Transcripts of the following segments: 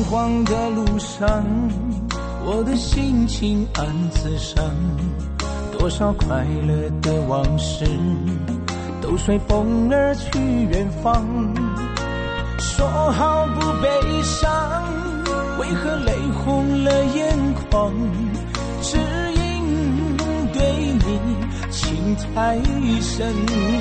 慌的路上，我的心情暗自伤，多少快乐的往事都随风而去远方。说好不悲伤，为何泪红了眼眶？只因对你情太深。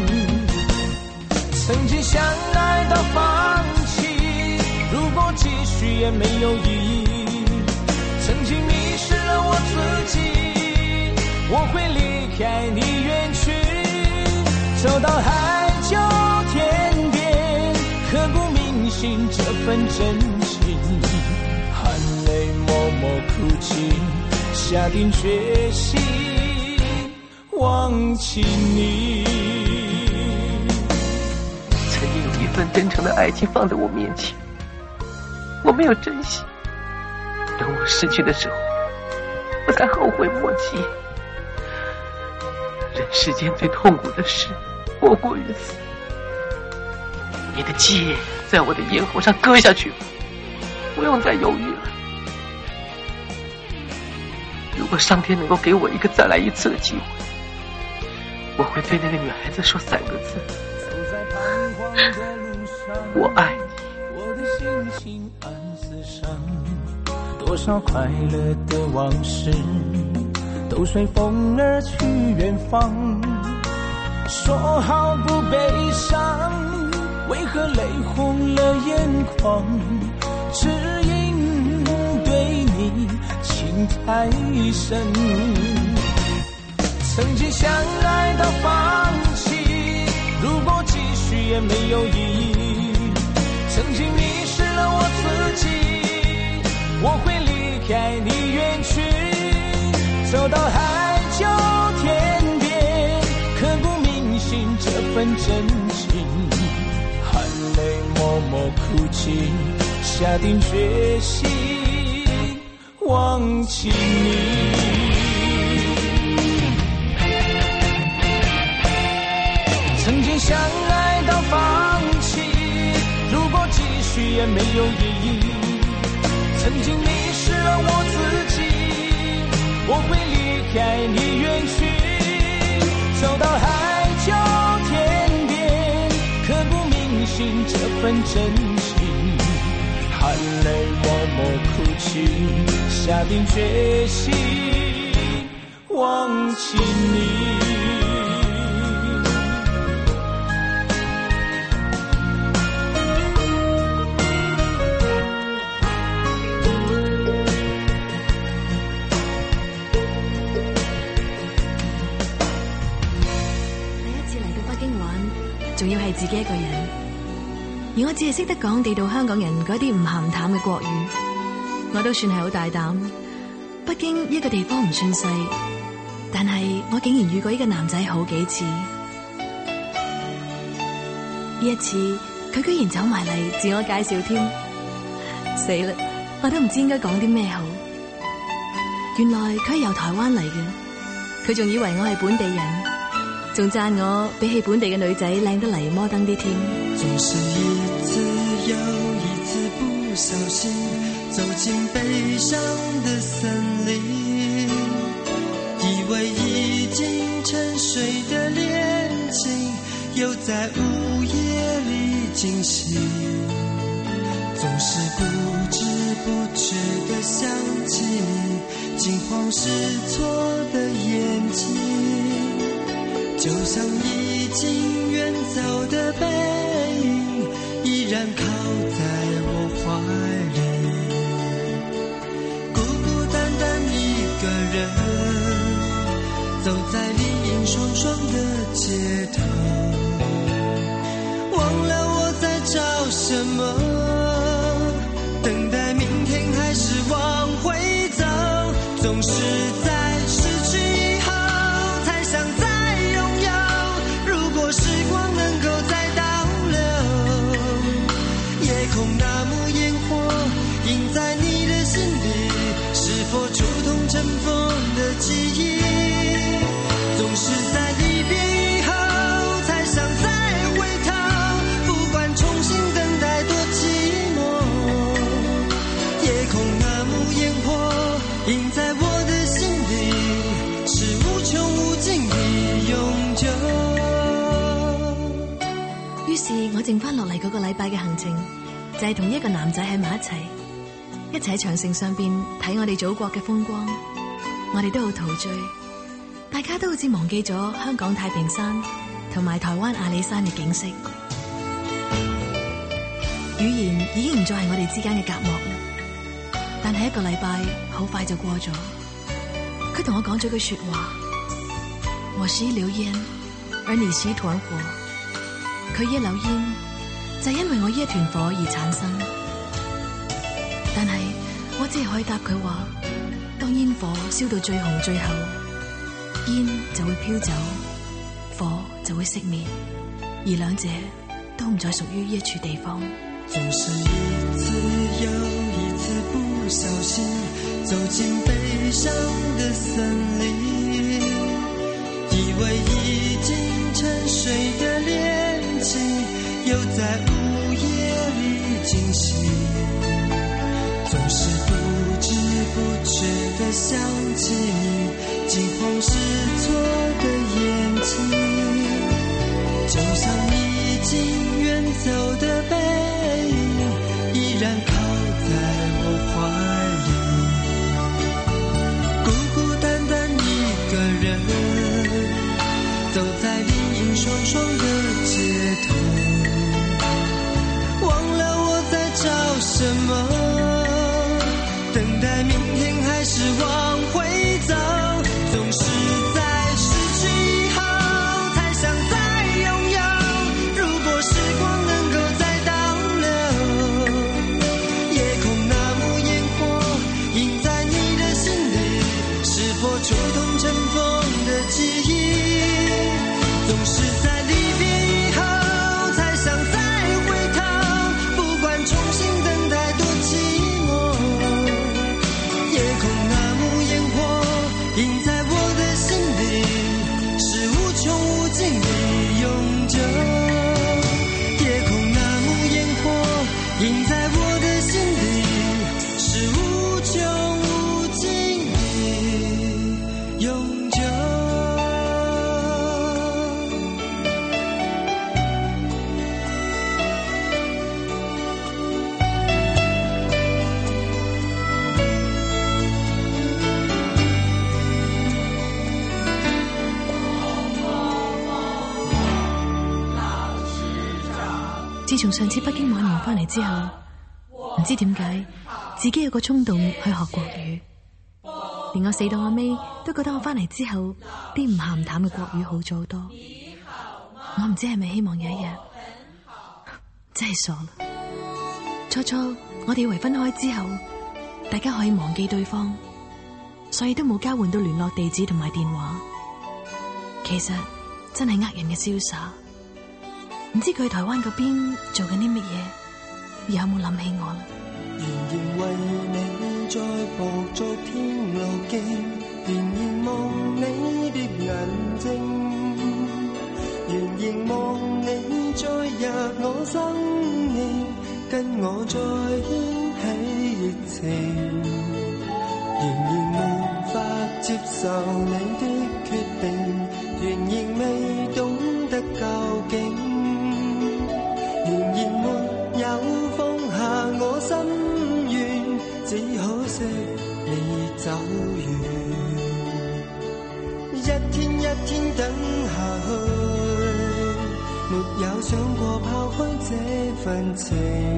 曾经相爱到放弃，如果继续也没有意义。曾经迷失了我自己，我会离开你远去，走到海角天边，刻骨铭心这份真情。含泪默默哭泣，下定决心忘记你。 曾经有一份真诚的爱情放在我面前，我没有珍惜，等我失去的时候，我才后悔莫及。人世间最痛苦的事莫过于此。你的戒在我的咽喉上割下去吧，不用再犹豫了。如果上天能够给我一个再来一次的机会，我会对那个女孩子说3个字：我爱你。 我的心情暗自伤，多少快乐的往事都随风而去远方。说好不悲伤，为何泪红了眼眶？只因对你情太深。曾经相爱到放弃，如果继续也没有意义。曾经迷失了我自己，我会离开你远去，走到海角天边，刻骨铭心这份真情。含泪默默哭泣，下定决心忘记你。曾经相爱到放弃，如果继续也没有意义。曾经迷失了我自己，我会离开你远去，走到海角天边，刻骨铭心这份真情。含泪默默哭泣，下定决心忘记你。 仲要係自己一個人，而我只係識得講地道香港人嗰啲唔鹹淡嘅國語，我都算係好大膽。北京一個地方唔算細，但係我竟然遇過一個男仔好幾次。呢一次佢居然走埋嚟自我介紹添，死啦！我都唔知應該講啲咩好。原來佢係由台灣嚟嘅，佢仲以為我係本地人。仲讚我比起本地嘅女仔靚得嚟摩登啲添。 總是一次又一次不小心走進悲傷的森林，以為已經沉睡的戀情又在午夜裡驚醒，總是不知不覺地想起你驚慌失措的眼睛，就像已經遠走的背影，依然靠在我懷裡，孤孤單單一個人，走在林蔭霜霜的街頭，忘了我在找什麼，等待明天還是往回走，總是在失去以後才想再時光能夠再倒流，夜空那幕煙火映在你的心裡，是否觸痛塵封的記憶，總是在離別以後才想再回頭，不管重新等待多寂寞， 印在我的心里，是无穷无尽的永久。 於是我剩翻落嚟嗰個禮拜嘅行程，就係同一個男仔喺埋一齊喺長城上邊睇我哋祖國嘅風光。我哋都好陶醉，大家都好似忘記咗香港太平山同埋台灣阿里山嘅景色。語言已經唔再係我哋之間嘅隔膜啦，但係一個禮拜好快就過咗。佢同我講咗句說話：我是一縷煙，而你是一團火。佢一縷煙就係因為我呢一團火而產生，但係我只係可以答佢話：當煙火燒到最紅最後，煙就會飄走，火就會熄滅，而兩者都唔再屬於呢一處地方。 總是一次又一次不小心走進悲傷的森林，以為已經沉睡的戀情又在午夜裡驚醒，總是不知不覺地想起你驚慌失措的眼睛，就像已經遠走的背影依然靠在我懷裡，孤孤單單一個人走在林蔭霜霜的街頭，忘了我在找什麼，等待明天還是往回走，總是在失去以後才想再擁有，如果時光能夠再倒流，夜空那幕煙火映在你的心裡，是否觸動塵封的記憶，總是在離別以後才想再回頭，不管重新等待多寂寞，夜空那幕煙火映在我的心裡，是無窮無盡的永久，夜空那幕煙火映在我的心裡，是無窮無盡的永久。 自從上次北京玩完翻嚟之後，唔知點解自己有個衝動去學國語，連我死到阿尾都覺得我翻嚟之後啲唔鹹唔淡嘅國語好咗好多。我唔知係咪希望有一日，真係傻啦。初初我哋以為分開之後大家可以忘記對方，所以都冇交換到聯絡地址同埋電話。其實真係呃人嘅瀟灑。唔知佢喺台灣嗰邊做緊啲乜嘢，有冇諗起我啦？ 仍然為你在步昨天路徑，仍然望你的眼睛，仍然望你再入我生命，跟我再掀起熱情，仍然無法接受你的決定，仍然未懂得究竟，仍然沒有放下我心願，只可惜你走遠，一天一天等下去，沒有想過拋開這份情，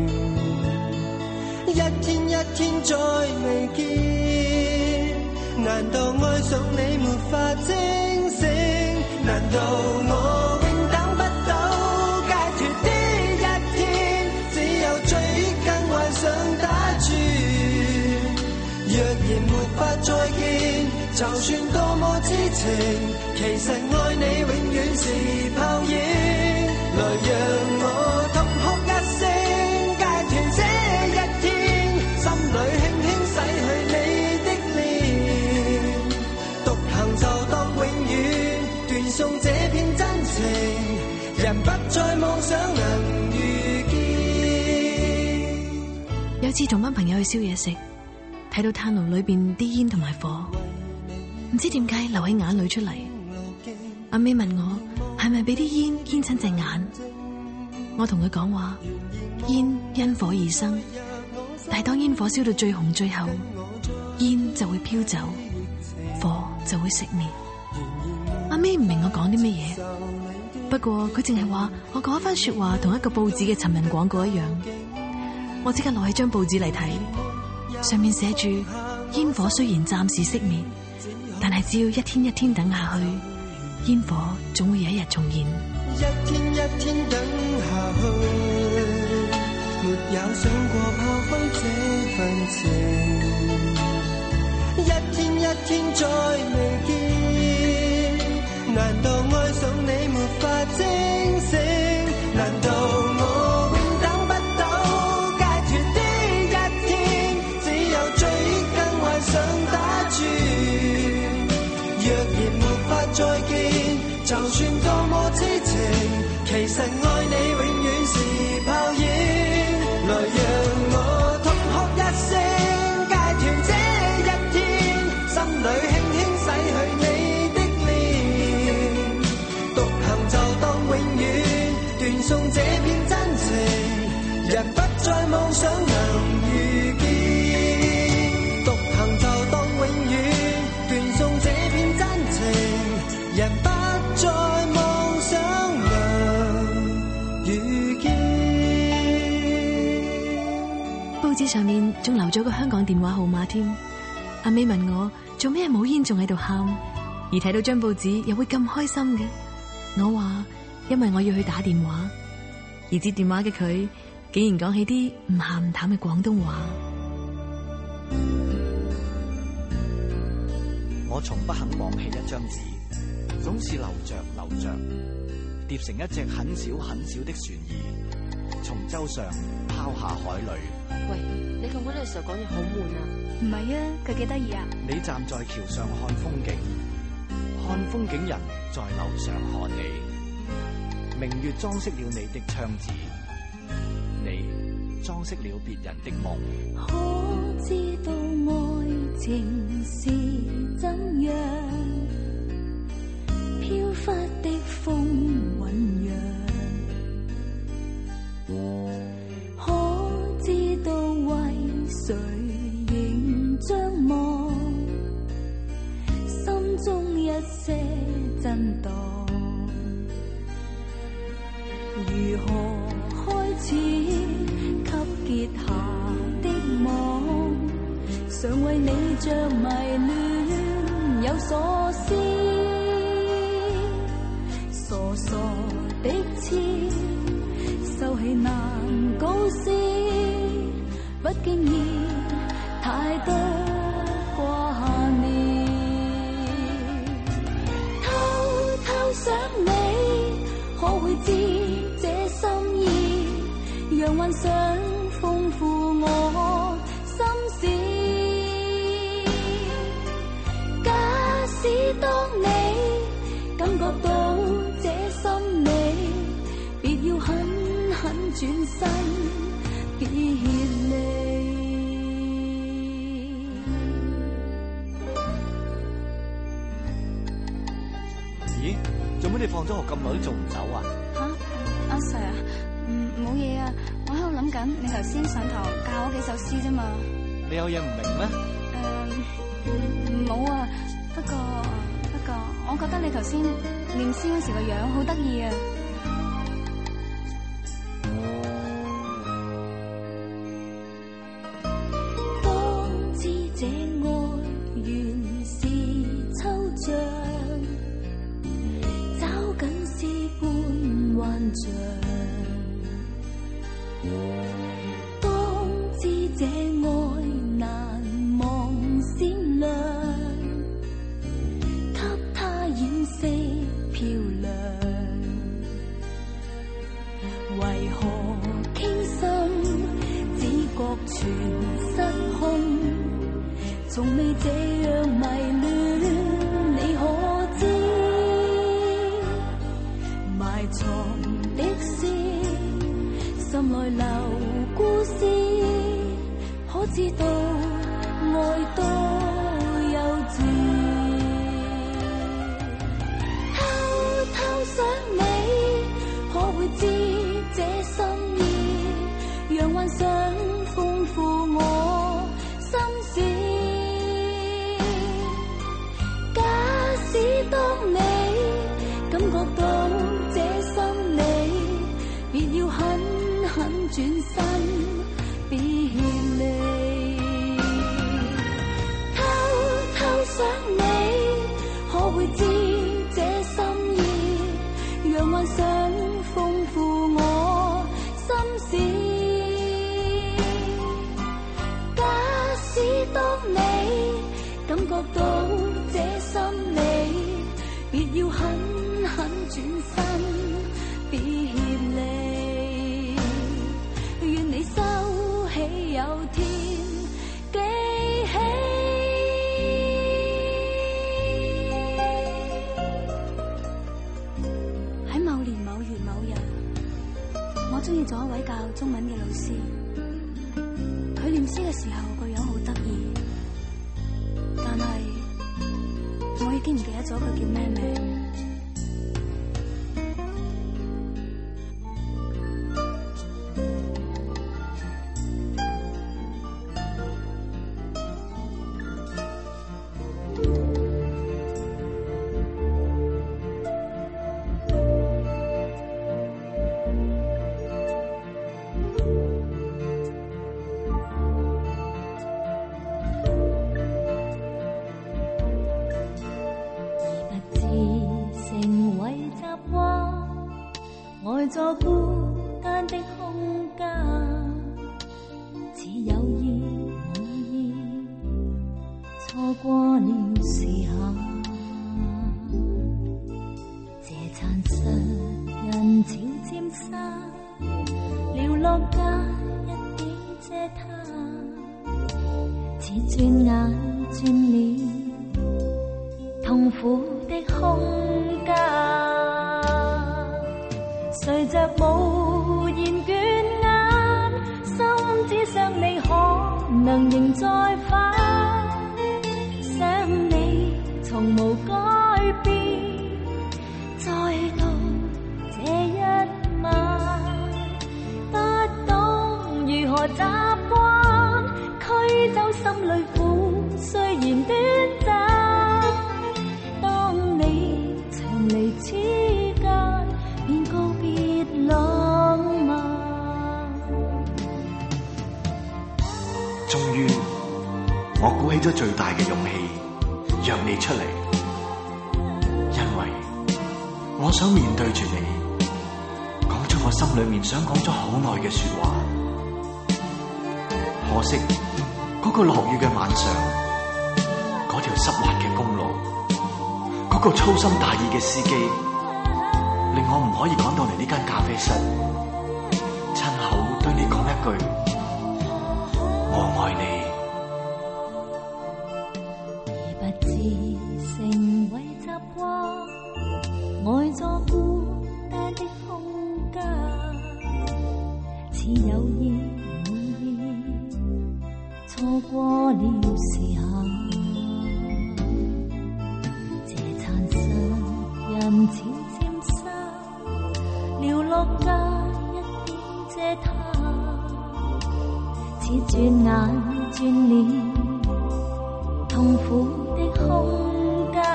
一天一天再未見，難道愛上你沒法清醒？難道我永等不到解脫的一天，只有追憶跟幻想打轉，若然沒法再見，就算多麼痴情，其實愛你永遠是泡影，來讓我痛哭一聲，解脫這一天，心裏輕輕洗去你的臉，獨行就當永遠斷送這片真情，人不再妄想能遇見。 有次同班朋友去燒嘢食， 睇到炭爐裏邊啲煙同埋火，唔知點解流起眼淚出嚟。阿 May 問我係咪俾啲煙濺親隻眼，我同佢講話，煙因火而生，但係當煙火燒到最紅最後，煙就會飄走，火就會熄滅。阿 May 唔明我講啲乜嘢，不過佢淨係話我講一番說話同一個報紙嘅尋人廣告一樣。我即刻攞起張報紙嚟睇，上面寫住煙火雖然暫時熄滅，但係只要一天一天等下去，煙火總會有一日重現。 一天一天等下去，沒有想過炮灰這份情，一天一天再未見，難道愛上你沒法清醒？難道我永等不到解脫的一天？只有追憶跟幻想打轉，若然沒法再見，就算多麼痴情，其實愛你永遠是泡影。來讓我痛哭一聲，戒斷這一天，心裏輕輕洗去你的臉，獨行就當永遠斷送這片真情，人不再妄想能遇見，獨行就當永遠斷送這片真情，人不再妄想能遇見。 報紙上面仲留咗個香港電話號碼添。阿 May 問我做咩冇煙仲喺度喊，而睇到張報紙又會咁開心嘅。我話因為我要去打電話，而接電話嘅佢竟然講起啲唔鹹唔淡嘅廣東話。 我從不肯忘棄一張紙，總是留着留着，疊成一隻很小很小的船兒，從舟上拋下海裏。 喂，你同我呢個時候講嘢好悶啊！ 唔係啊，佢幾得意啊！ 你站在橋上看風景，看風景人在樓上看你。明月裝飾了你的窗子，你裝飾了別人的夢。 可知道愛情是怎樣？飄忽的風醞釀。可知道為誰仍張望？心中一些震盪。如何開始給結下的網？常為你着迷戀有所思，傻傻的痴，收起難告示，不經意太多掛念，偷偷想你，可會知這心意，讓幻想豐富我心事。假使當你感覺到這心理，別要狠狠轉身別離。 咦？做咩你放咗學咁耐都仲唔走啊？ 吓？阿 Sir 啊，冇嘢啊，我喺度諗緊你頭先上堂教我幾首詩啫嘛。 你有嘢唔明咩？ 冇啊，不過，我覺得你頭先念詩嗰時個樣好得意啊。 當知這愛原是抽象，找緊是般幻象。當知這愛難忘閃亮，給它掩飾漂亮。為何傾心只覺全失控？從未這樣迷戀，你可知？埋藏的詩，心內留故事，可知道愛愛多幼稚。偷偷想你，可會知這心意，讓幻想豐富我心事。假使當你感覺到這心理，別要狠狠轉身別離。偷偷想你，可會知這心意，讓幻想豐富我心事。假使當你感覺到這心理，別要狠狠轉身別離。願你收起有天記起。喺某年某月某日，我中意咗一位教中文嘅老師。佢念詩嘅時候個樣好得意，但係我已經唔記得咗佢叫咩名。在孤單的空間，似有意無意錯過了時刻。這殘實人潮漸散，寥落間一點遮他，似轉眼轉了痛苦的空間。隨着無言倦眼，心只想你可能仍在返，想你從無改變，再到這一晚，不懂如何習慣，驅走心裏苦，雖然短暫。當你長離此間，便告別浪漫。 終於，我鼓起咗最大嘅勇氣，約你出嚟，因為我想面對住你，講出我心裏面想講咗好耐嘅說話。可惜，嗰個落雨嘅晚上，嗰條濕滑嘅公路，嗰個粗心大意嘅司機，令我唔可以趕到嚟呢間咖啡室，親口對你講一句我愛你。 而不知成為習慣，愛作孤單的空間，似有意無意錯過了時刻。這殘實人潮寥落間一點遮他，似轉眼轉了痛苦的空間。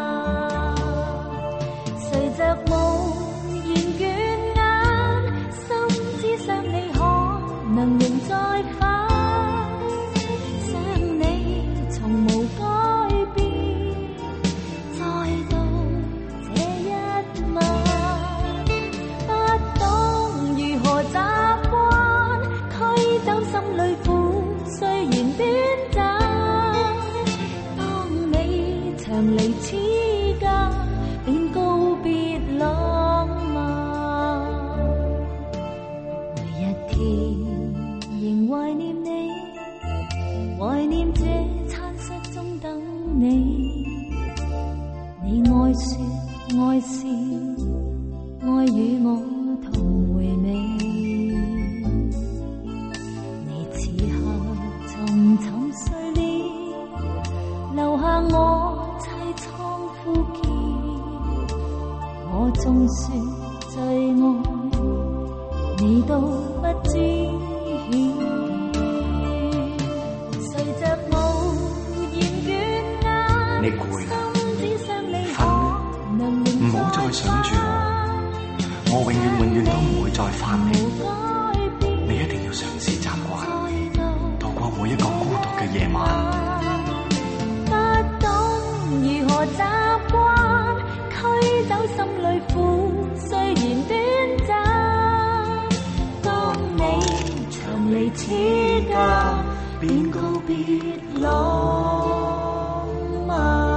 隨着無言倦眼，心只想你可能仍在返，想你從無改變，再到這一晚。習慣驅走心裏苦，雖然短暫。當你長離此間，便告別浪漫。每一天仍懷念你，懷念這殘雪中等你。你愛說愛笑，愛與我同回味。沉睡了， 說最愛你都不知曉，誰着無言倦眼， 你攰啦，瞓，唔好再想住我永遠都唔會再翻嚟。你一定要嘗試習慣，度過每一個孤獨嘅夜晚。 不懂如何習慣，驅走心裏苦，雖然短暫。當你長離此家，便告別浪漫。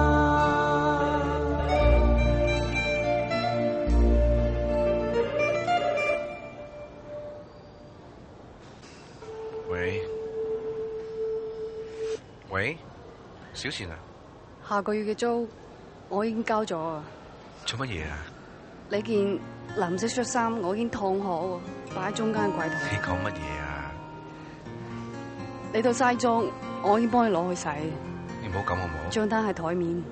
喂，小倩啊， 下個月嘅租我已經交咗啊。 做乜嘢啊？ 你件藍色恤衫我已經燙好喎，擺喺中間櫃台。 你講乜嘢啊？ 你套西裝我已經幫你攞去洗。 你唔好咁好唔好？ 賬單喺台面，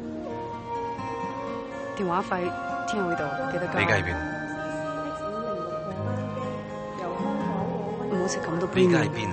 電話費聽喺度，記得交。 你家喺邊？ 唔好食咁多杯麵。 你家喺邊啊？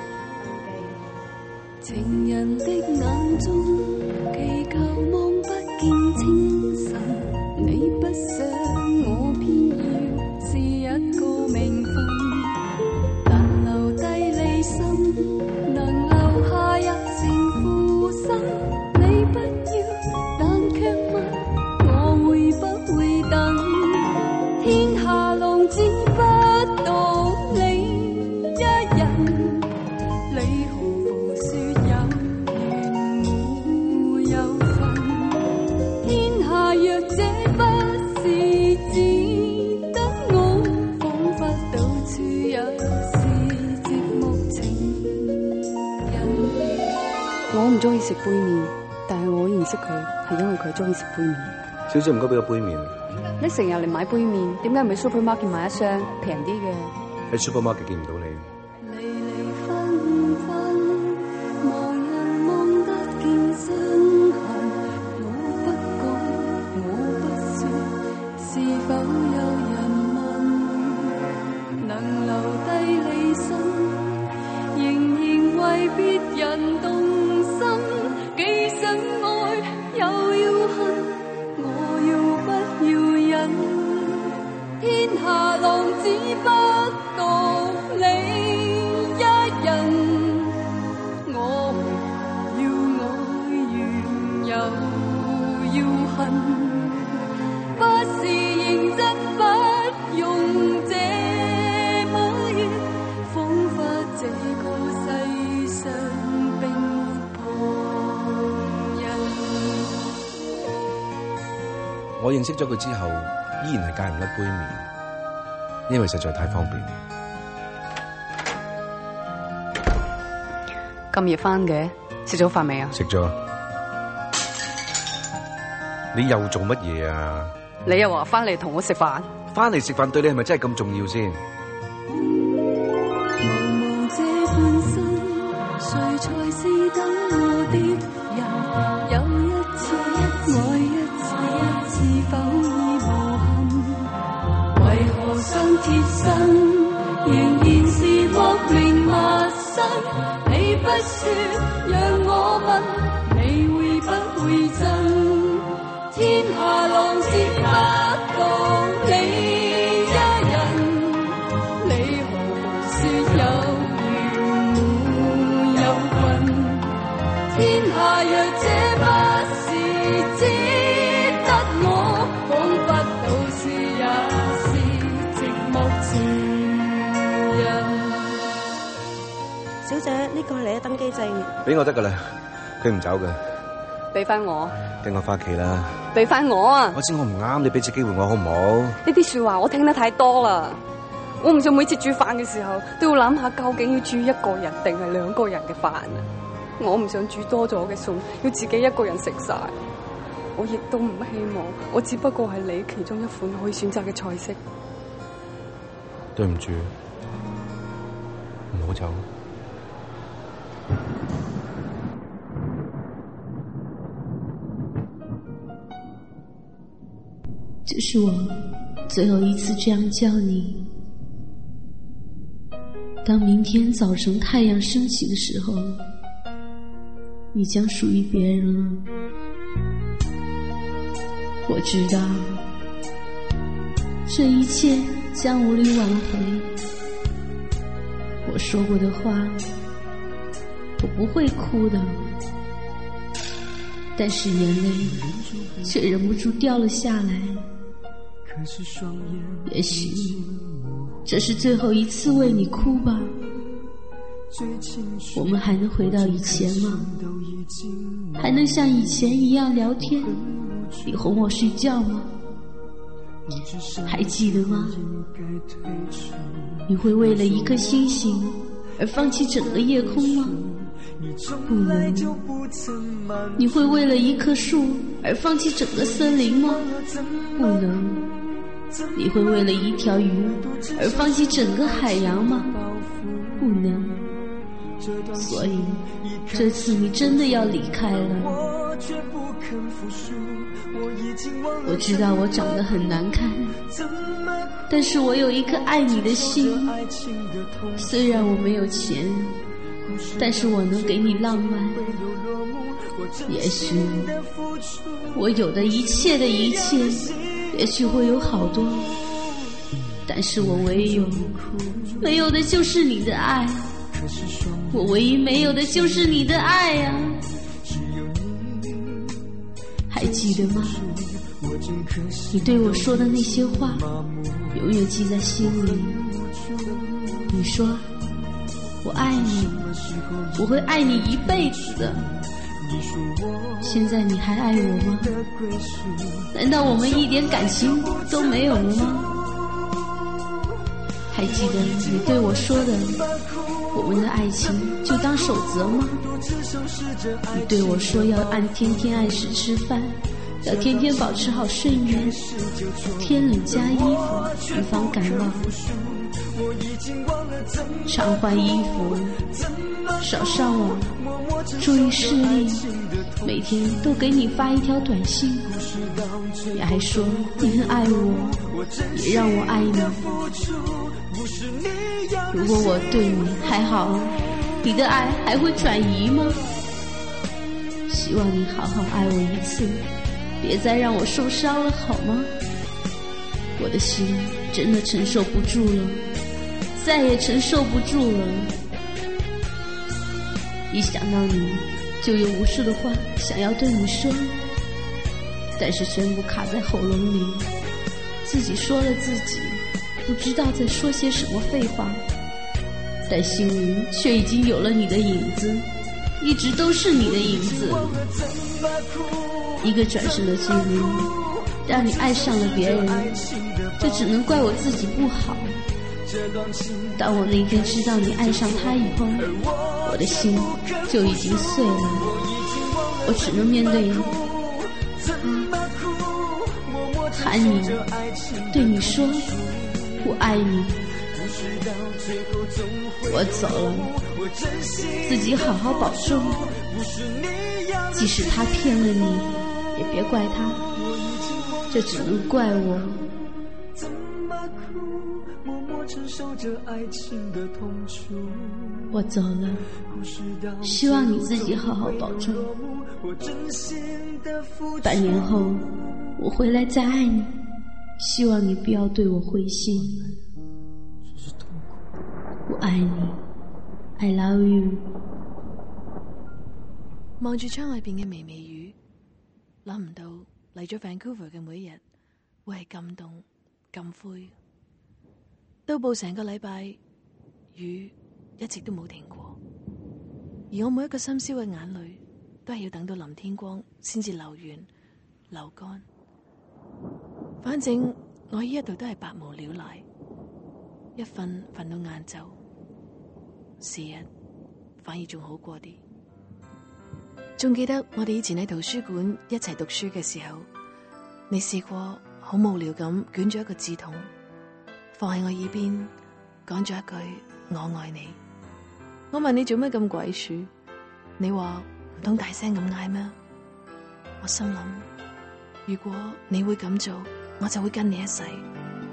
情人的眼中祈求望不見清晨，你不想我偏要是一個名分，但留低離心，能留下一成負心，你不要，但卻問我會不會等，天下浪只不到你一人，你何苦說有緣沒有份？天下若這不是只得我，彷彿到處也是寂寞情人。 我唔中意食杯麵，但係我認識佢係因為佢中意食杯麵。 小姐唔該俾個杯麵。 你成日嚟買杯麵，點解唔喺 supermarket 買一箱平啲嘅？ 喺 supermarket 見唔到你。 離離分分，望人望得見傷痕。我不講，我不說，是否有人問？能留低離心，仍然為別人動心。既想愛又要恨，我要不要忍？天下浪只不過你一人，我要愛完又要恨，不是認真不用這麼遠，彷彿這個世上並沒旁人。 我認識咗佢之後，依然係戒唔甩杯麵，因為實在太方便。 咁夜翻嘅，食咗飯未啊？ 食咗。你又做乜嘢啊？ 你又話翻嚟同我食飯？ 翻嚟食飯對你係咪真係咁重要先？ 茫茫這半生，誰才是等我的人？有一次愛一次，否已無憾？為何相貼身，仍然是莫名陌生？你不說，讓我問，你會不會憎？天下浪只不到你一人，你何說有緣沒有份？天下若這不是只得我，彷彿到處也是寂寞情人。 小姐，呢個係你嘅登機證。 俾我得噶啦，佢唔走嘅。 俾翻我。 跟我翻屋企啦。 俾翻我啊！ 我知我唔啱，你俾次機會我好唔好？ 呢啲說話我聽得太多啦，我唔想每次煮飯嘅時候都要諗下究竟要煮一個人定係兩個人嘅飯啊！我唔想煮多咗嘅餸要自己一個人食晒，我亦都唔希望我只不過係你其中一款可以選擇嘅菜式。 對唔住，唔好走。 这是我最后一次这样叫你。当明天早晨太阳升起的时候，你将属于别人了。我知道这一切将无力挽回，我说过的话我不会哭的，但是眼泪却忍不住掉了下来。也许这是最后一次为你哭吧。我们还能回到以前吗？还能像以前一样聊天？你哄我睡觉吗？还记得吗？你会为了一颗星星而放弃整个夜空吗？不能。你会为了一棵树而放弃整个森林吗？不能。你会为了一条鱼而放弃整个海洋吗？不能。所以这次你真的要离开了。我知道我长得很难看，但是我有一颗爱你的心。虽然我没有钱，但是我能给你浪漫。也许我有的一切的一切，也许会有好多，但是我唯有没有的就是你的爱。我唯一没有的就是你的爱啊！还记得吗？你对我说的那些话，永远记在心里。你说我爱你，我会爱你一辈子的。现在你还爱我吗？难道我们一点感情都没有了吗？还记得你对我说的，我们的爱情就当守则吗？你对我说要天天按时吃饭，要天天保持好睡眠，天冷加衣服，预防感冒，常换衣服，少上网，注意视力，每天都给你发一条短信。你还说你很爱我，也让我爱你。如果我对你还好，你的爱还会转移吗？希望你好好爱我一次，别再让我受伤了好吗？我的心真的承受不住了，再也承受不住了。一想到你，就有无数的话想要对你说，但是全部卡在喉咙里，自己说了自己，不知道在说些什么废话，但心里却已经有了你的影子，一直都是你的影子。一个转身的距离，让你爱上了别人，这只能怪我自己不好。当我那天知道你爱上他以后，我的心就已经碎了，我只能面对你，喊你，对你说我爱你。我走了，自己好好保重。即使他骗了你，也别怪他，这只能怪我。我走了，希望你自己好好保重。半年后我回来再爱你，希望你不要对我灰心。我愛你 I love you。 望住窗外邊嘅微微雨，諗唔到嚟咗 Vancouver 嘅每一日會係咁凍咁灰。到步成個禮拜，雨一直都冇停過，而我每一個深宵嘅眼淚都係要等到臨天光先至流完流乾。反正我呢一度都係百無聊賴，一瞓到晏晝，時日反而仲好過啲。仲記得我哋以前喺圖書館一齊讀書嘅時候，你試過好無聊咁捲咗一個字筒，放喺我耳邊，講咗一句我愛你。我問你做咩咁鬼鼠，你話唔通大聲咁嗌咩？我心諗，如果你會咁做，我就會跟你一世。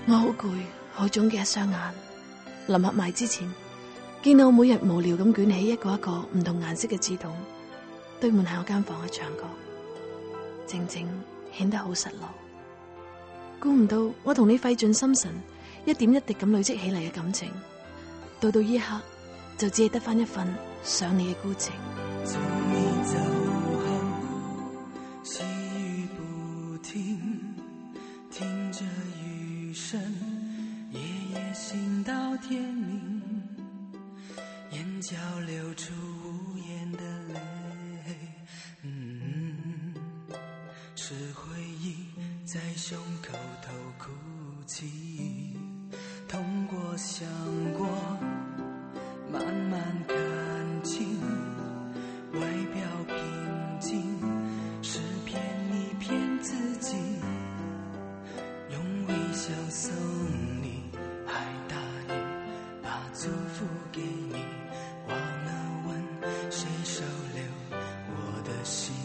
我好攰，好腫嘅一雙眼，臨合埋之前，見到我每日無聊咁捲起一個一個唔同顏色嘅紙筒，堆滿喺我間房嘅牆角，靜靜顯得好失落。估唔到我同你費盡心神，一點一滴咁累積起嚟嘅感情，到依刻就只係得返一份想你嘅孤情。 從你走後，細雨不停，聽着雨聲，夜夜醒到天明，眼角流出無言的淚，是回憶在胸口頭哭泣，痛過想過，慢慢看清，外表平靜，是騙你騙自己，用微笑送你，還答應把祝福給你，忘了問誰收留我的心。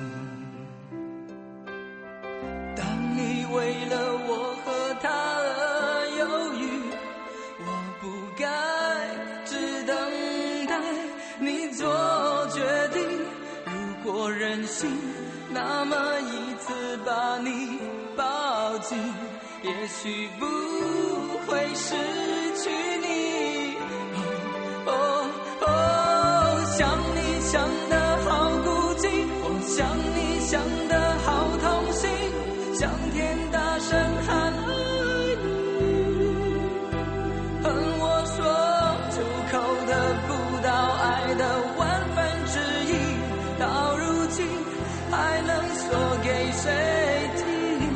當你為了我和他而猶豫，我不該只等待你做決定。如果任性，那麼一次把你抱緊，也許不會失去你。想你想得好孤寂，我想你想得好痛心，向天大聲喊愛你，恨我說出口得不到愛的萬分之一，到如今還能說給誰聽？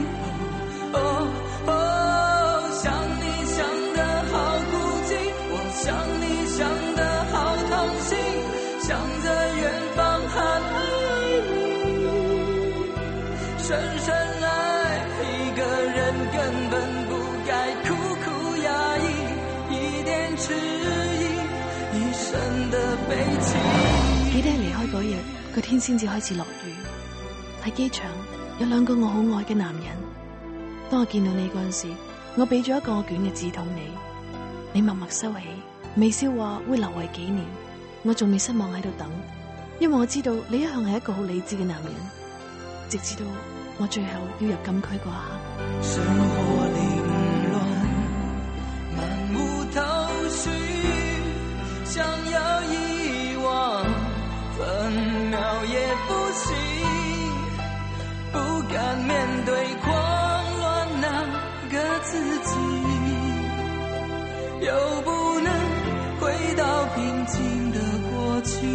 想你想得好孤寂，我想你想得好痛心，向着遠方喊愛你，深深愛一個人根本不該苦苦壓抑，一點遲疑，一生的悲情。 記得離開嗰日，個天先至開始落雨。喺機場有兩個我好愛嘅男人。當我見到你嗰陣時，我俾咗一個我捲嘅紙筒你默默收起，微笑話會留為紀念。我仲未失望喺度等，因為我知道你一向係一個好理智嘅男人，直至到我最後要入禁區嗰一刻。 生活凌亂，漫無頭緒，想要遺忘，分秒也不行，不敢面對狂亂那個自己，又不能回到平靜的過去。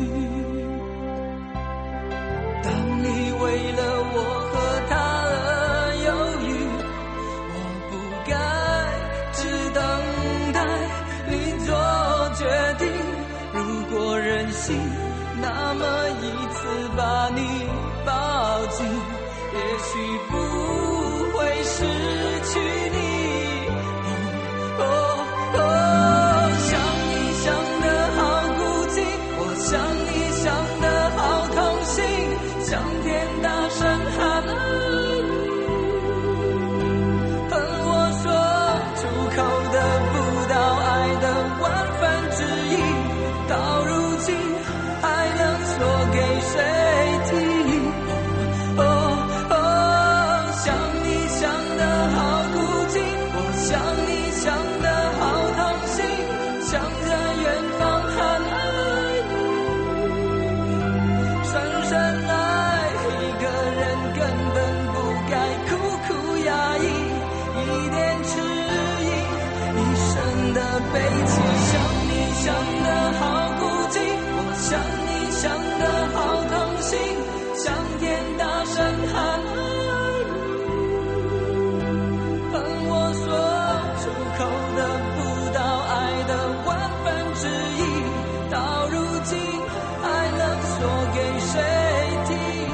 當你為了我和他而猶豫，我不該只等待你做決定。如果任性，那麼一次把你抱緊，也許不會失去你。想你想得好孤寂，我想你想得好痛心，向天大聲喊愛你，恨我說出口得不到愛的萬分之一，到如今還能說給誰聽？想你想得好孤寂，我想你想得好痛心，向着遠方喊愛你，深深愛一個人根本不該苦苦壓抑，一點遲疑，一生的悲情。想你想得好孤寂，我想你想得好痛心，向天大聲喊愛你，恨我說出口得不到愛的萬分之一，到如今還能說給誰聽？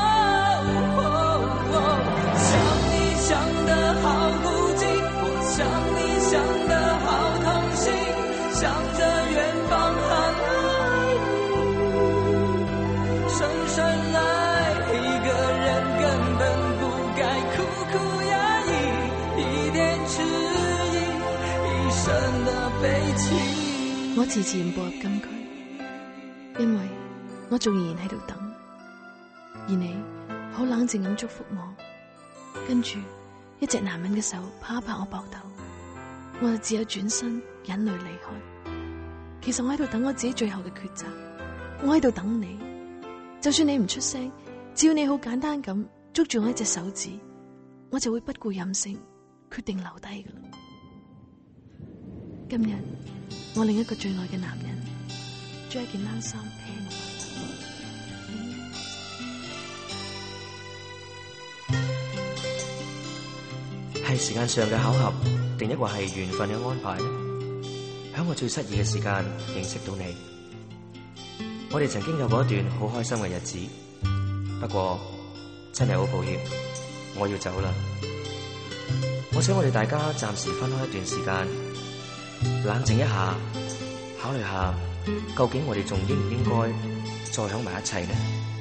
想你想得好孤寂，我想你想得好痛心，向着遠方喊愛你，深深愛一個人根本不該苦苦壓抑，一點遲我遲遲唔步入禁區，因為我仲仍然喺度等，而你好冷靜咁祝福我，跟住一隻男人嘅手拍一拍我膊頭，我就只有轉身忍淚離開。其實我喺度等我自己最後嘅抉擇，我喺度等你，就算你唔出聲，只要你好簡單咁捉住我一隻手指，我就會不顧任性決定留低㗎喇。今日我另一個最愛嘅男人着一件冷衫陪我，係時間上嘅巧合，定抑或係緣分嘅安排呢？喺我最失意嘅時間認識到你，我哋曾經有過一段好開心嘅日子。不過真係好抱歉，我要走啦。我想我哋大家暫時分開一段時間，冷靜一下，考慮下究竟我哋仲應唔應該再響埋一齊呢？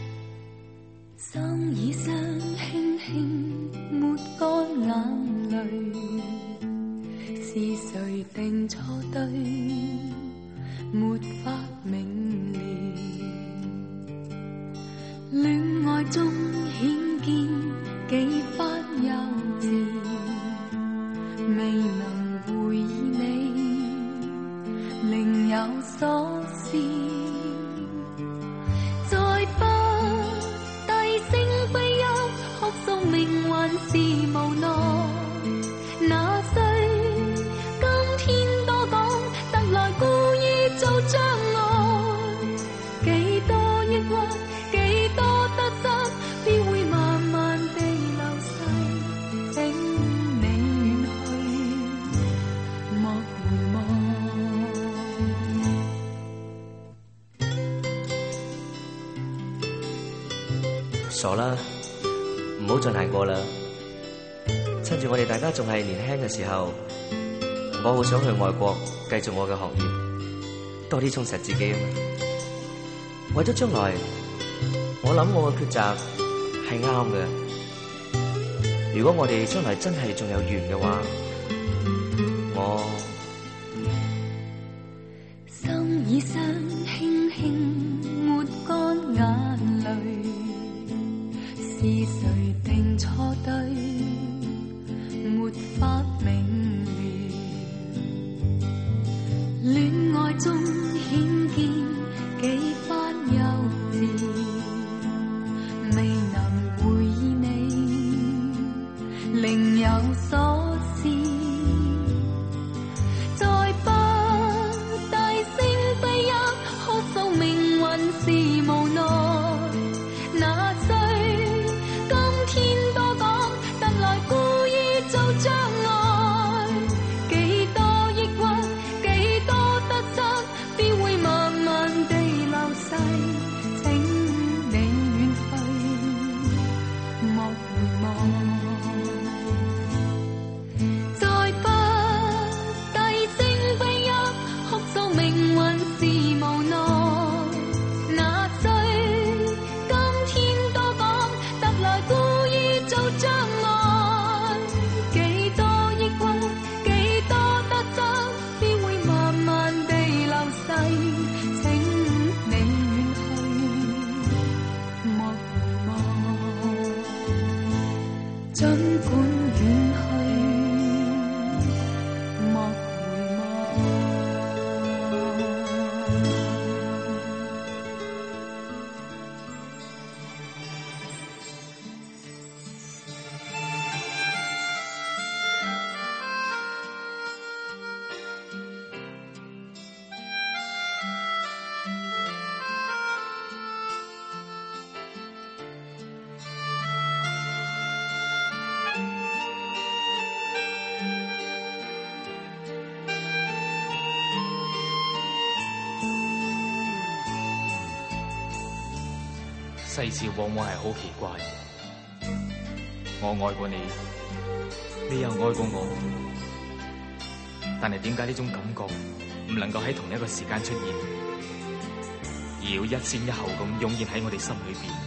心已傷，輕輕抹乾眼淚，是誰定錯對，沒法明了。戀愛中顯見幾番幼稚，未能回憶你，另有所思。再不低聲悲泣，哭訴命運是無奈。那誰今天多講，特來故意做障礙。幾多抑鬱，幾多得失，必會慢慢地流逝。請你遠去，莫回望。 傻啦，唔好再難過啦。趁住我哋大家仲係年輕嘅時候，我好想去外國繼續我嘅學業，多啲充實自己啊嘛。為咗將來，我諗我嘅抉擇係啱嘅。如果我哋將來真係仲有緣嘅話，我心已傷，輕輕抹乾眼淚，是誰定錯對，沒法明了。戀愛中顯見幾番幼稚，未能回憶你，另有所思。再不大聲悲泣，哭訴命運是無奈。那誰今天多講，特來故意做障礙。幾多抑鬱，幾多得失，必會慢慢地流逝。請你遠去，莫回望。再不低聲悲泣，哭訴命運是無奈。那誰今天多講，特來故意做障礙。幾多抑鬱，幾多得失，必會慢慢地流逝。請你遠去，莫回望。儘管遠去，莫回望。 世事往往係好奇怪嘅，我愛過你，你又愛過我，但係點解呢種感覺唔能夠喺同一個時間出現，而要一先一後咁湧現喺我哋心裏邊？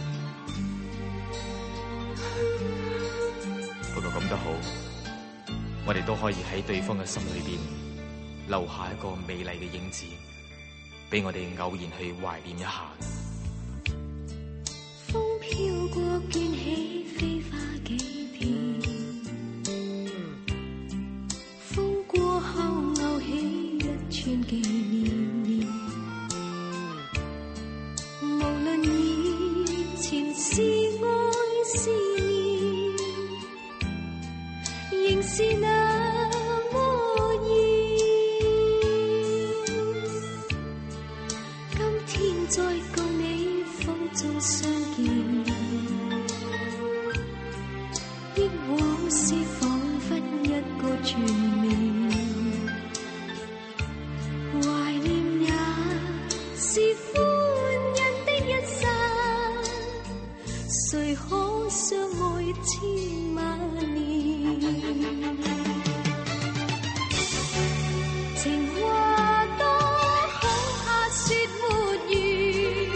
不過咁都好，我哋都可以喺對方嘅心裏邊留下一個美麗嘅影子。 俾我哋偶然去懷念一下。 風飄過捲起飛花幾片，風過後勾起一串紀念，無論以前是愛是念，仍是那麼熱。今天再共你風中相見，憶往事彷彿一個傳念，懷念也是歡欣的一剎，誰可相愛千萬年？情話多恐怕說沒完，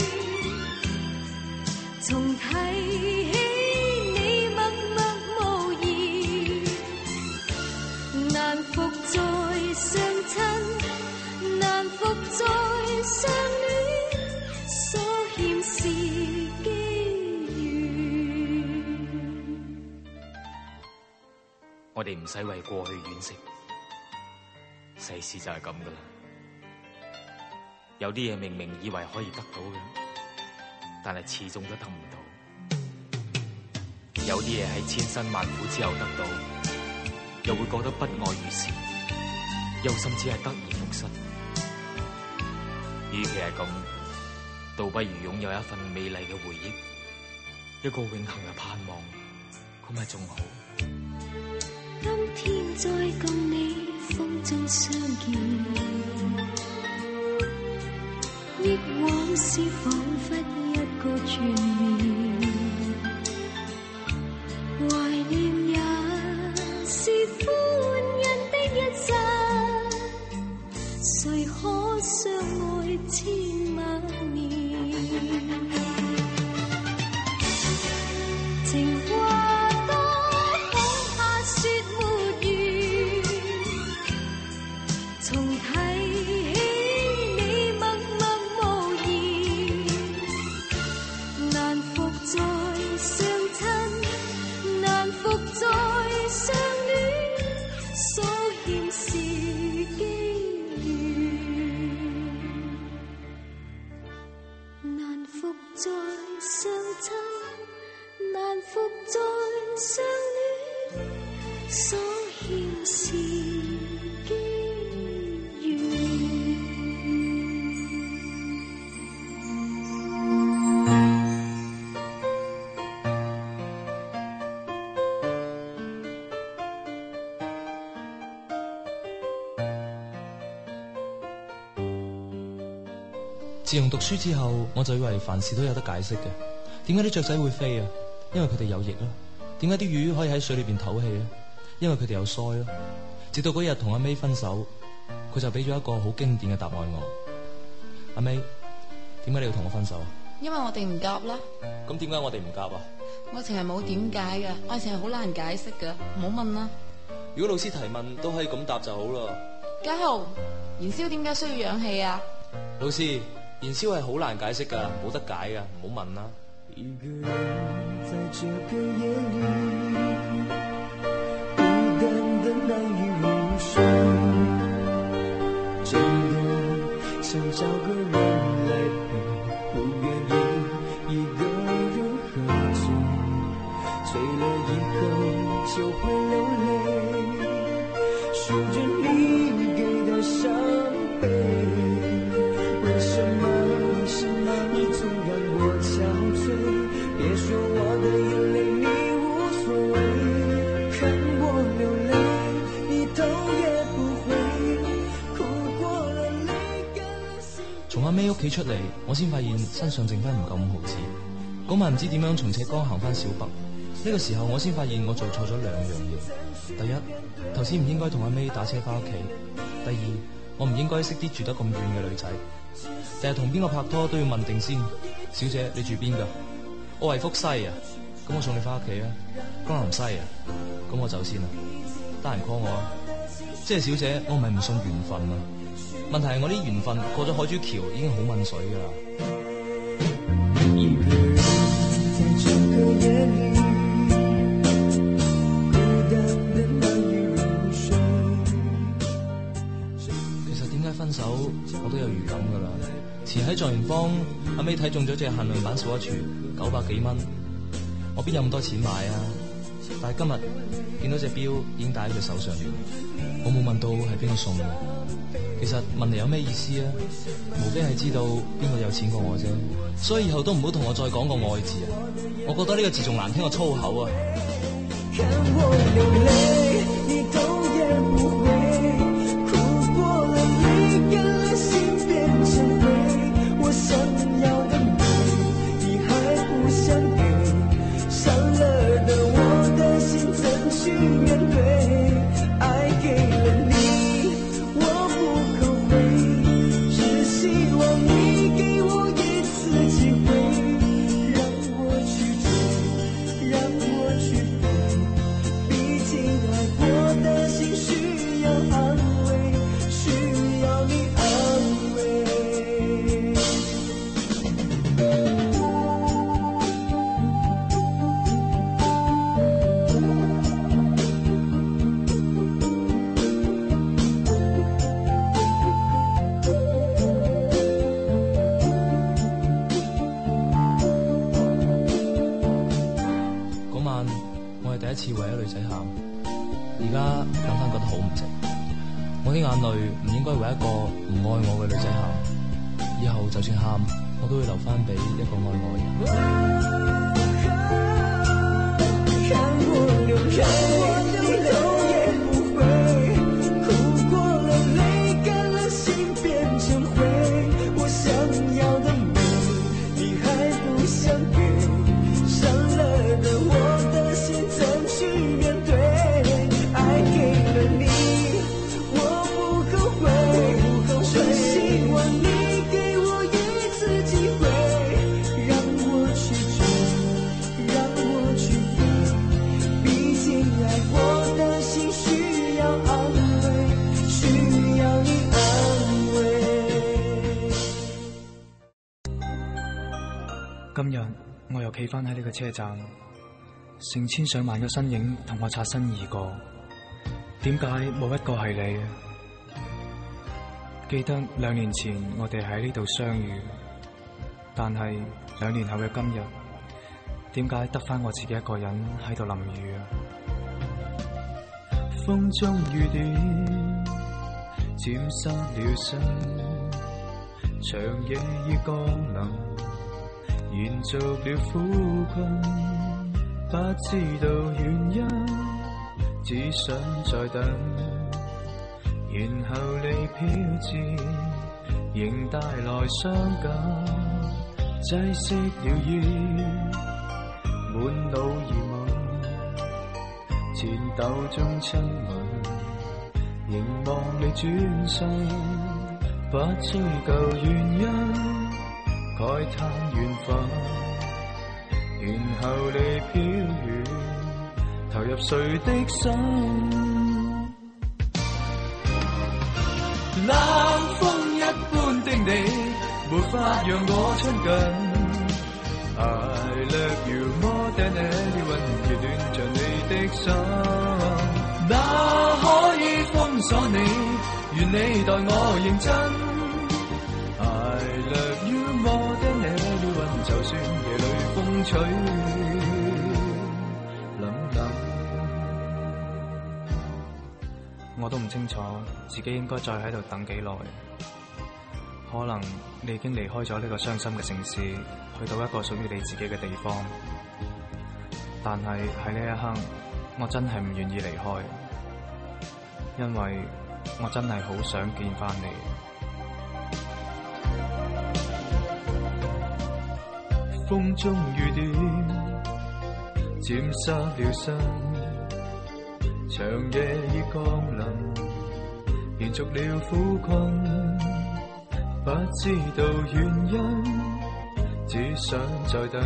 重提起你默默無言，難復再相親，難復再相戀，所欠是機緣。 我哋唔使為過去惋惜，世事就係咁噶啦。有啲嘢明明以為可以得到嘅，但係始終都得唔到。有啲嘢喺千辛萬苦之後得到，又會覺得不外如是，又甚至係得而復失。與其係咁，倒不如擁有一份美麗嘅回憶，一個永恆嘅盼望，咁咪仲好。 今天再共你風中相見，憶往事彷彿一個傳念，懷念也是歡欣的一剎，誰可相愛千萬年？情話多恐怕說沒完，重提起你默默無言，難復再相親，難復再相戀，所欠是機緣，難復再相親，難復再相戀，所欠是機緣。 自從讀書之後，我就以為凡事都有得解釋嘅。點解啲雀仔會飛啊？因為佢哋有翼啦。點解啲魚可以喺水裏邊唞氣啊？因為佢哋有鰓啦。直到嗰日同阿 May 分手，佢就俾咗一個好經典嘅答案我。阿 May，點解你要同我分手啊？ 因為我哋唔夾啦。 咁點解我哋唔夾啊？ 愛情係冇點解嘅，愛情係好難解釋嘅，唔好問啦。 如果老師提問都可以咁答就好啦。 家豪，燃燒點解需要氧氣啊？ 老師，燃燒係好難解釋噶，冇得解噶，唔好問啦。 一個人在這個夜裏，孤單的難以入睡，真的想找個人來陪，不願意一個人喝醉，醉了以後就會流淚，數着你給的傷悲，為什麼你總讓我憔悴，別說我的眼淚你無所謂，看我流淚你頭也不回，哭過了淚乾了心。 從阿 May 屋企出嚟，我先發現身上剩翻唔夠5毫紙。嗰晚唔知點樣從赤崗行翻小北，呢個時候我先發現我做錯咗2樣嘢。第一，頭先唔應該同阿 May 打車翻屋企。第二，我唔應該識啲住得咁遠嘅女仔。第日同邊個拍拖都要問定先。小姐，你住邊噶？我係福西啊，咁我送你翻屋企啊。江南西啊，咁我走先啦，得閒 call 我啊。即係小姐，我唔係唔信緣分啊， 問題係我啲緣分過咗海珠橋已經好濛水㗎啦。 一個人在這個夜裡，孤單的難以入睡。 其實點解分手我都有預感㗎啦。前喺狀元坊，阿尾睇中咗隻限量版數一櫥900幾蚊，我邊有咁多錢買啊？但係今日見到隻錶已經戴喺佢手上面，我冇問到係邊個送嘅。其實問嚟有咩意思啊？無非係知道邊個有錢過我啫。所以以後都唔好同我再講個愛字啊！我覺得呢個字仲難聽過粗口啊！ 看我流淚，你頭也不回，哭過了，淚乾了，心變成灰。我想要的美，你還不想給，傷了的我的心怎去面對？愛給了你，我不後悔，只希望你給我一次機會，讓我去追，讓我去飛。畢竟愛過的心需要安慰，需要你安慰。 嗰晚我係第一次為咗女仔喊，而家諗翻覺得好唔值。我啲眼淚唔應該為一個唔愛我嘅女仔喊，以後就算喊，我都會留翻俾一個愛我嘅人。 看我流淚，你頭也不回，哭過了，淚乾了，心變成灰。我想要的美，你還不想給，傷了的我的心怎去面對？愛給了你，我不後悔，只希望你給我一次機會，讓我去追，讓我去飛。畢竟愛過的心需要安慰，需要你安慰。 今日我又企返喺呢個車站，成千上萬嘅身影同我擦身而過，點解冇一個係你？記得2年前我哋喺呢度相遇，但係2年後嘅今日，點解得返我自己一個人喺度淋雨啊？ 風中雨點沾濕了身，長夜已降臨，延續了苦困，不知道原因，只想再等，然後你飄至，仍帶來傷感，擠熄了雨，滿腦疑問，前鬥中親吻，凝望你轉身，不追究原因，慨嘆緣分，然後你飄遠，投入誰的心？冷風一般的你，沒法讓我親近。I love you more than anyone， 熱戀着你的心，哪可以封鎖你？願你待我認真。I love you more than anyone， 就算夜裏風吹冷冷。 我都唔清楚自己應該再喺度等幾耐，可能你已經離開咗呢個傷心嘅城市，去到一個屬於你自己嘅地方，但係喺呢一刻，我真係唔願意離開，因為我真係好想見返你。 風中雨點沾濕了身，長夜已降臨，延續了苦困，不知道原因，只想再等，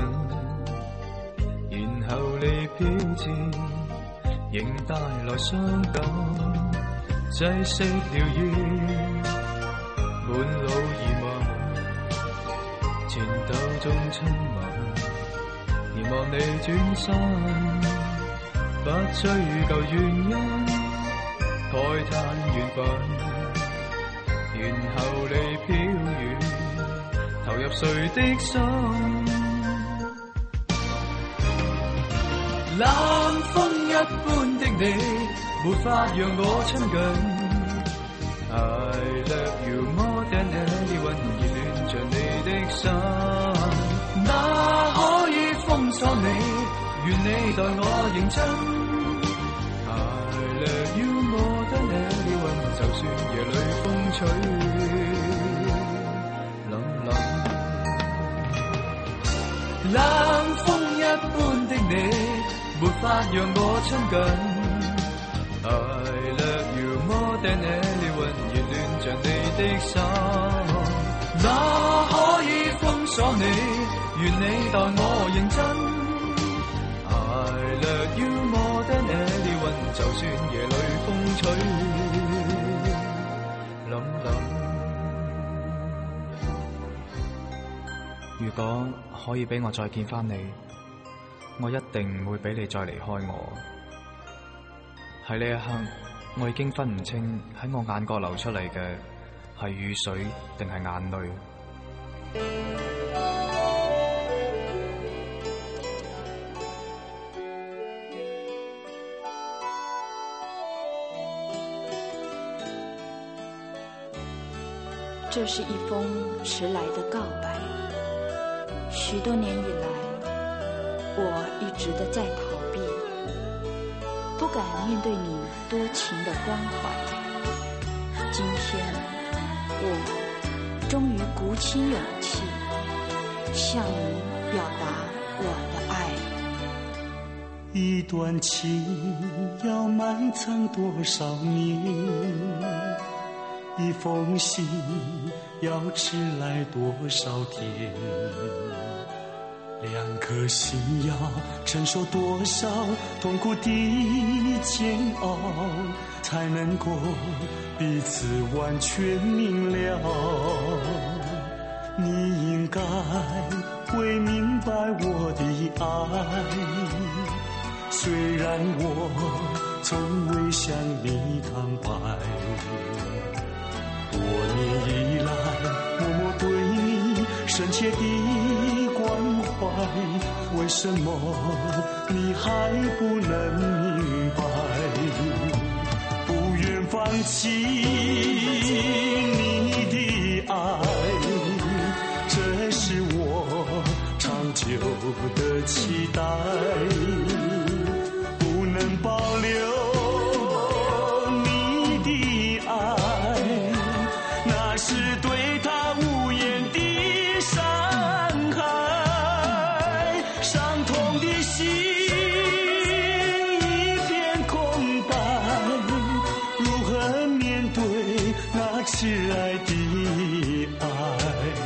然後你飄至，仍帶來傷感，擠熄了雨， 半路而亡，前斗中亲吻，凝望你轉身，不追究原因，慨嘆緣分，然後你飄遠，投入誰的心？冷風一般的你，沒法讓我親近。I love you more than anyone， 熱戀着你的心，哪可以封鎖你？願你待我認真。I love you more than anyone， 就算夜裏風吹冷冷，冷風一般的你，沒法讓我親近。I love you more than anyone， 熱戀着你的心，哪可以封鎖你？願你待我認真。I love you more than anyone， 就算夜裏風吹冷冷。如果可以俾我再見返你，我一定唔會俾你再離開我。喺呢一刻，我已經分唔清喺我眼角流出嚟嘅係雨水定係眼淚。 這是一封遲來的告白，許多年以來，我一直都在逃避，不敢面對你多情的關懷。今天，我終於鼓起勇氣，向你表達我的愛。 一段情要漫長多少年？一封信要遲來多少天？兩顆心要承受多少痛苦的煎熬，才能夠彼此完全明了？你應該會明白我的愛，雖然我從未向你坦白。多年以來，默默對你深切的關懷，為什麼你還不能明白？不願放棄你的愛，這是我長久的期待，不能保留是對他無言的傷害，傷痛的心一片空白，如何面對那摯愛的愛？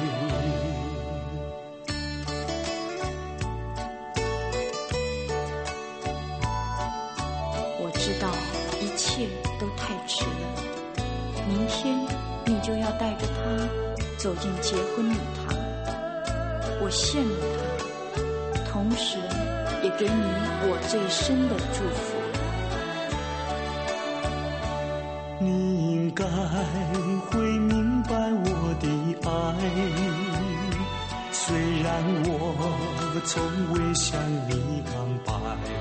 我知道一切都太遲了，明天你就要帶着他走進結婚禮堂，我羨慕他，同時也給你我最深的祝福。 你應該會明白我的愛，雖然我從未向你坦白，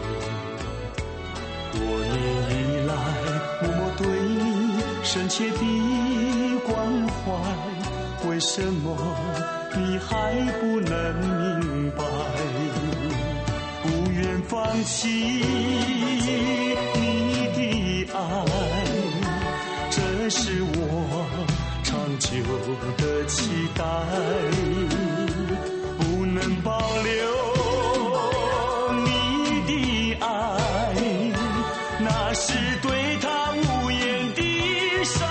多年以來默默對你深切的關懷，為什麼你還不能明白？不願放棄你的愛，這是我長久的期待，不能保留你的愛，那是對他無言的傷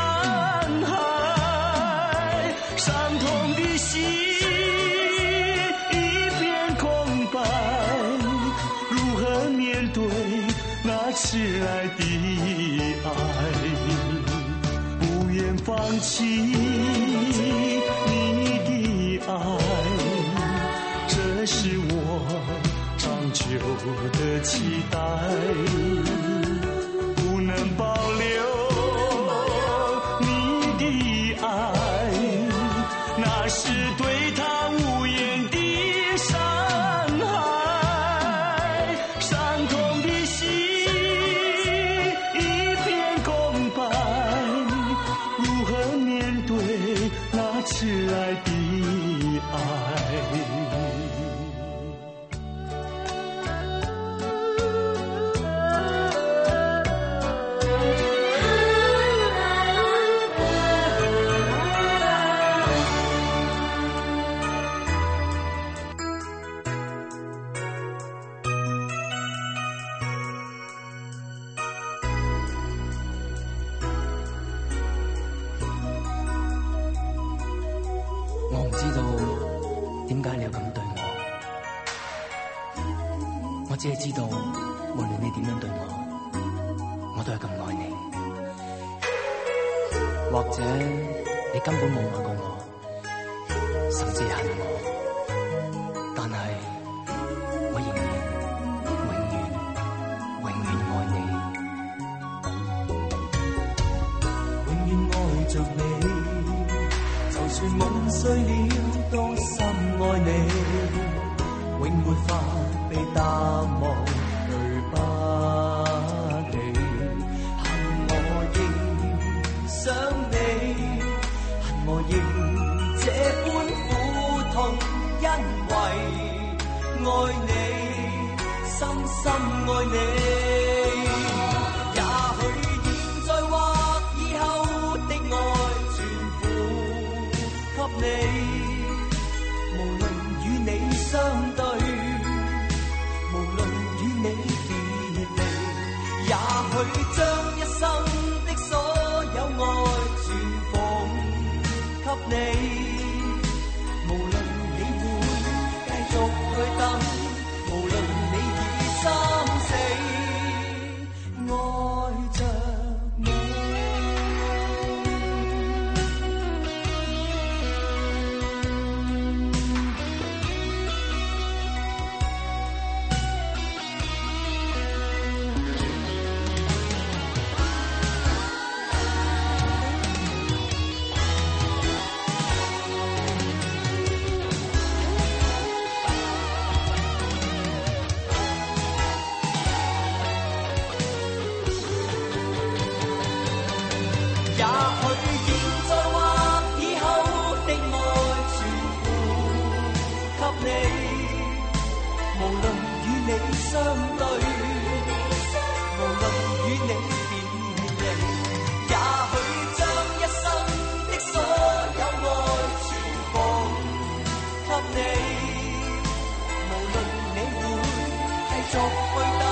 害，傷痛的心一片空白，如何面對那摯愛的愛？不願放棄的期待，不能保留你的爱，那是对他无言的伤害。伤痛的心一片空白，如何面对那挚爱的爱？ 我唔知道點解你要咁對我，我只係知道無論你點樣對我都係咁愛你。或者你根本冇愛過我，甚至恨我，但係我仍然永遠愛你， 永遠愛着你。就算夢碎了，都深愛你，永沒法被淡忘，對不起。恨我仍想你，恨我仍這般苦痛，因為愛你，深深愛你。也許現在或以後的愛給你，無論與你相對，無論與你別離，也許將一生的所有愛全奉給你。無論你會繼續去等，無論你已心死，愛着你。也許現在或以後的愛全付給你，無論與你相對，無論與你別離，也許將一生的所有愛全奉給你，無論你會繼續去等。